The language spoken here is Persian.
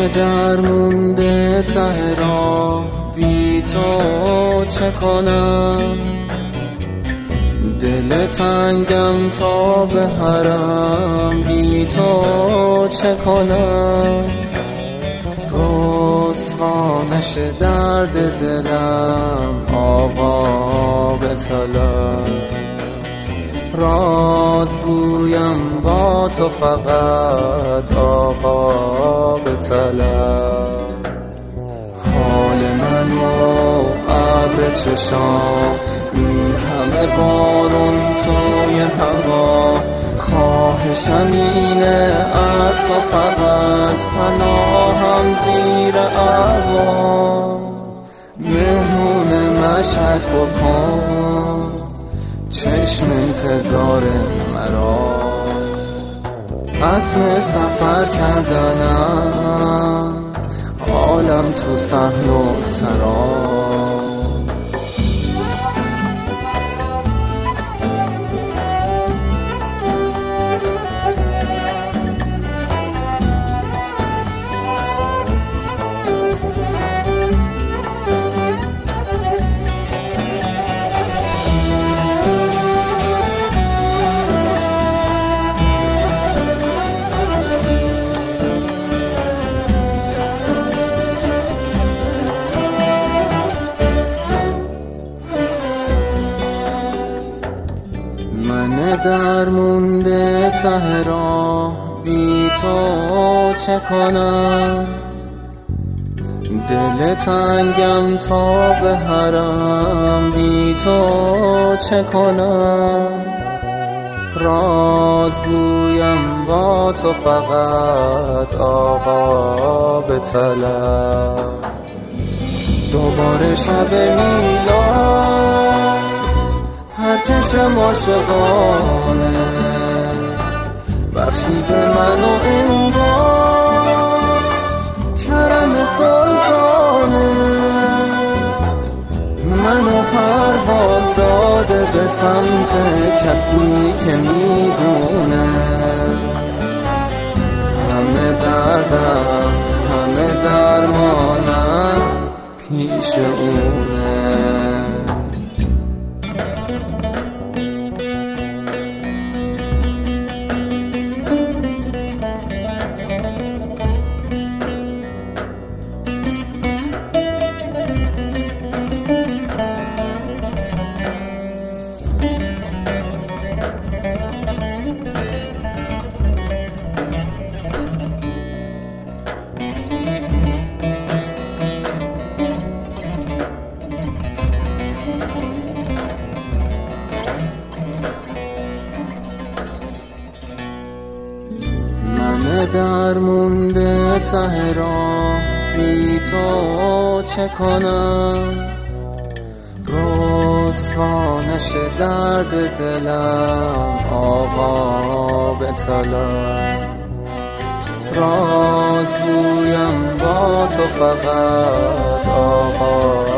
درمونده ته راه بی تو چه کنم؟ دل تنگم تا به حرم بی تو چه کنم؟ رسوا نشه درد دلم آقا بطلب، راز گویم با تو فقط آقا بطلب. حال من و ابر چشام، این همه بارون توی هوا، خواهشم اینه از تو فقط پناهم زیر ابرا. مهمون مشهد بکن، چشم انتظار مرا، عزم سفر کردنم، حالم تو صحن و سرا. من درمونده ته راه بی تو چه کنم؟ دل تنگم تا به حرم بی تو چه کنم؟ راز گویم با تو فقط آقا بطلب. دوباره شب میلاد هر کشم عاشقانه، بخشید منو انگار کرم سلطانه. منو پرواز داده به سمت کسی که میدونه همه دردم همه درمانم پیش اونه. درمونده ته راه بی تو چه کنم؟ رسوا نشه درد دلم آقا بطلب. راز گویم با تو فقط آقا